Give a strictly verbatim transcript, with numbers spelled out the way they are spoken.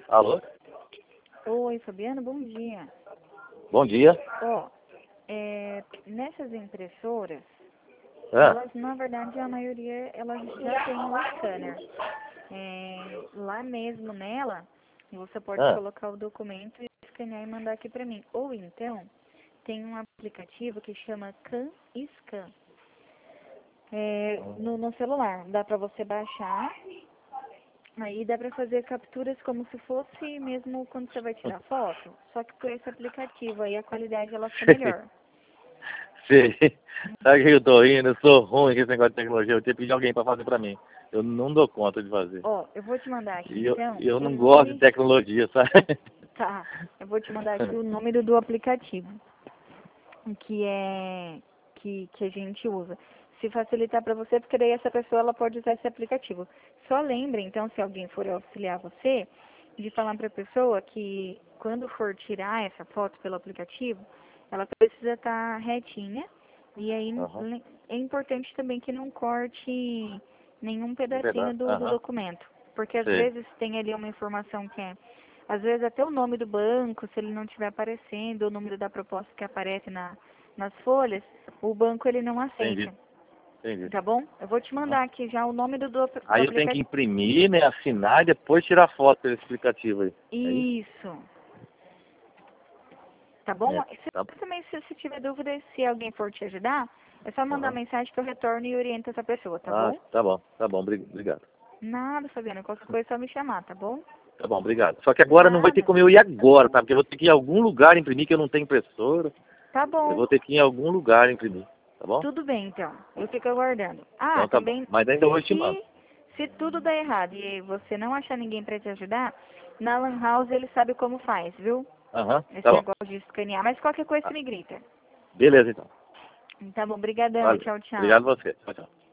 Alô? Oi, Fabiano, bom dia. Bom dia. Ó, é, nessas impressoras, Ah, elas, na verdade, a maioria, elas já tem o scanner. É, lá mesmo nela, você pode ah, colocar o documento e escanear e mandar aqui pra mim. Ou então, tem um aplicativo que chama CanScan. É, no, no celular, dá pra você baixar. Aí dá pra fazer capturas como se fosse mesmo quando você vai tirar foto, só que por esse aplicativo aí a qualidade ela fica melhor. sei. Sabe o que eu tô rindo? Eu sou ruim com esse negócio de tecnologia. Eu tenho que pedir alguém pra fazer pra mim. Eu não dou conta de fazer. Ó, eu vou te mandar aqui E eu, então eu o não gosto de nome, tecnologia, sabe? tá, eu vou te mandar aqui o nome do, do aplicativo, que é, que, que a gente usa. Se facilitar pra você, porque daí essa pessoa ela pode usar esse aplicativo. Só lembre, então, se alguém for auxiliar você, de falar pra pessoa que quando for tirar essa foto pelo aplicativo, ela precisa estar retinha. E aí Aham. le- é importante também que não corte nenhum Um pedacinho pedaço? do, do Aham. documento. Porque às Sei. vezes tem ali uma informação que é, às vezes até o nome do banco, se ele não estiver aparecendo, o número da proposta que aparece na, nas folhas, o banco ele não Entendi. aceita. Entendi. Tá bom? Eu vou te Aham. mandar aqui já o nome do, do, do Aí eu tenho que aplicativo. imprimir, né? Assinar e depois tirar foto pelo explicativo aí. É isso? Isso. Tá bom? É. E Tá, se também, se você tiver dúvida, se alguém for te ajudar, é só mandar aham. mensagem que eu retorno e oriento essa pessoa, tá Ah, bom? tá bom. Tá bom. Obri- Obrigado. Nada, Fabiana. Qualquer coisa é só me chamar, tá bom? Tá bom, obrigado. Só que agora não vai ter Nada. como eu ir agora, tá? Porque eu vou ter que ir em algum lugar imprimir, que eu não tenho impressora. Tá Eu bom. vou ter que ir em algum lugar imprimir, tá bom? Tudo bem, então. Eu fico aguardando. Ah, Então tá bom. também, Mas ainda hoje te mando. se, se tudo der errado e você não achar ninguém pra te ajudar, na Lan House ele sabe como faz, viu? Aham, Esse tá bom. negócio de escanear. Mas qualquer coisa você Ah, me grita. beleza então. Tá bom, brigadão. Valeu. Tchau, tchau. Obrigado a você. Tchau, tchau.